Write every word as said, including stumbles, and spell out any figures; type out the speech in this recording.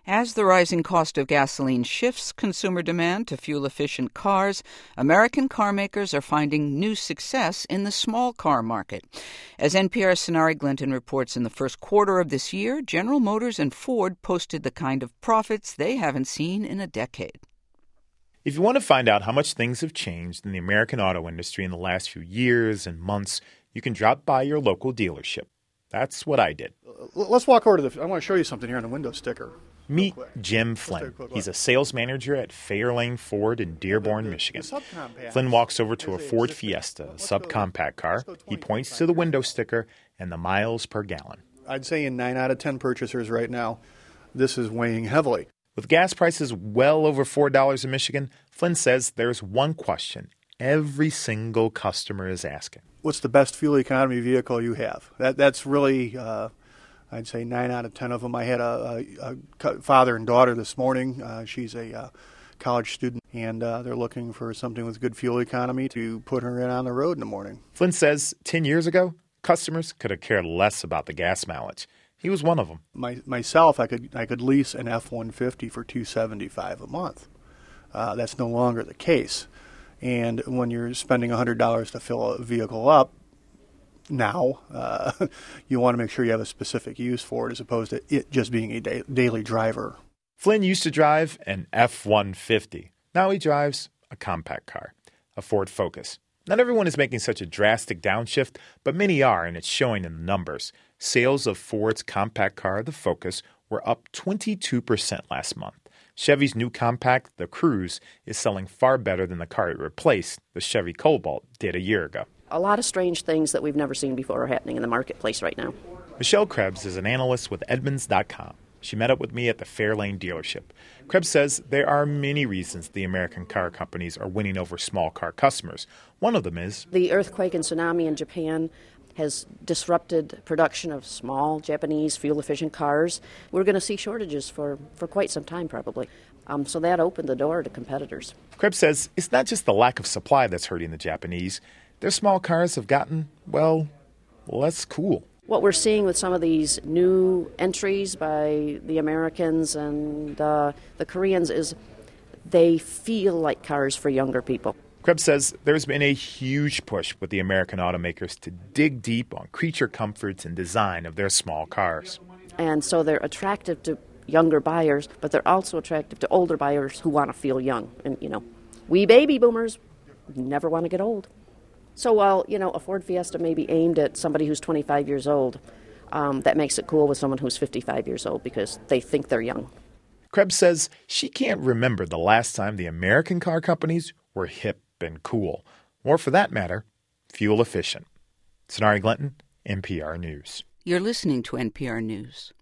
As the rising cost of gasoline shifts consumer demand to fuel-efficient cars, American car makers are finding new success in the small car market. As N P R's Sonari Glinton reports, in the first quarter of this year, General Motors and Ford posted the kind of profits they haven't seen in a decade. If you want to find out how much things have changed in the American auto industry in the last few years and months, you can drop by your local dealership. That's what I did. Let's walk over to the... I want to show you something here on the window sticker. Meet Jim Flynn. He's a sales manager at Fairlane Ford in Dearborn, Michigan. Flynn walks over to a Ford Fiesta, a subcompact car. He points to the window sticker and the miles per gallon. I'd say in nine out of ten purchasers right now, this is weighing heavily. With gas prices well over four dollars in Michigan, Flynn says there's one question every single customer is asking. What's the best fuel economy vehicle you have? That That's really... Uh, I'd say nine out of ten of them. I had a, a, a father and daughter this morning. Uh, she's a uh, college student, and uh, they're looking for something with good fuel economy to put her in on the road in the morning. Flynn says ten years ago, customers could have cared less about the gas mileage. He was one of them. My, myself, I could I could lease an F one fifty for two hundred seventy-five dollars a month. Uh, that's no longer the case. And when you're spending one hundred dollars to fill a vehicle up, now, uh, you want to make sure you have a specific use for it as opposed to it just being a da- daily driver. Flynn used to drive an F one fifty. Now he drives a compact car, a Ford Focus. Not everyone is making such a drastic downshift, but many are, and it's showing in the numbers. Sales of Ford's compact car, the Focus, were up twenty-two percent last month. Chevy's new compact, the Cruze, is selling far better than the car it replaced, the Chevy Cobalt, did a year ago. A lot of strange things that we've never seen before are happening in the marketplace right now. Michelle Krebs is an analyst with Edmunds dot com. She met up with me at the Fairlane dealership. Krebs says there are many reasons the American car companies are winning over small car customers. One of them is the earthquake and tsunami in Japan has disrupted production of small Japanese fuel-efficient cars. We're going to see shortages for, for quite some time, probably. Um, so that opened the door to competitors. Krebs says it's not just the lack of supply that's hurting the Japanese. Their small cars have gotten, well, less cool. What we're seeing with some of these new entries by the Americans and uh, the Koreans is they feel like cars for younger people. Krebs says there's been a huge push with the American automakers to dig deep on creature comforts and design of their small cars. And so they're attractive to younger buyers, but they're also attractive to older buyers who want to feel young. And, you know, we baby boomers never want to get old. So while, you know, a Ford Fiesta may be aimed at somebody who's twenty-five years old, um, that makes it cool with someone who's fifty-five years old because they think they're young. Krebs says she can't remember the last time the American car companies were hip and cool, or for that matter, fuel efficient. Sonari Glinton, N P R News. You're listening to N P R News.